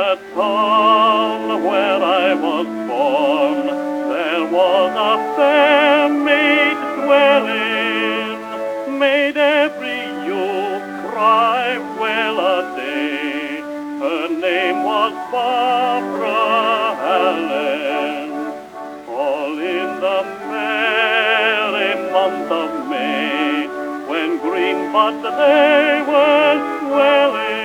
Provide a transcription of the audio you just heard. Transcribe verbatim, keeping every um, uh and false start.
that town where I was born, there was a fair maid dwelling, made every youth cry well-a-day. Her name was Barbara Allen. All in the merry month of May, when green buds they were swelling,